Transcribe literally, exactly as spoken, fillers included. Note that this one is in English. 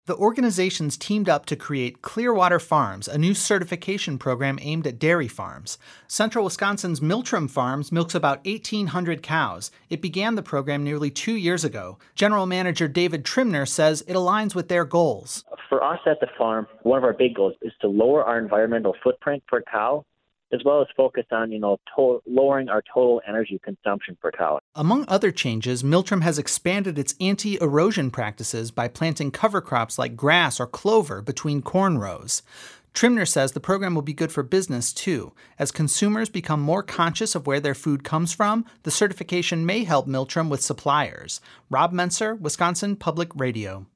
The organizations teamed up to create Clearwater Farms, a new certification program aimed at dairy farms. Central Wisconsin's Miltram Farms milks about eighteen hundred cows. It began the program nearly two years ago. General Manager David Trimner says it aligns with their goals. For us at the farm, one of our big goals is to lower our environmental footprint per cow, as well as focus on, you know, to- lowering our total energy consumption per cow. Among other changes, Miltram has expanded its anti-erosion practices by planting cover crops like grass or clover between corn rows. Trimner says the program will be good for business, too. As consumers become more conscious of where their food comes from, the certification may help Miltram with suppliers. Rob Menser, Wisconsin Public Radio.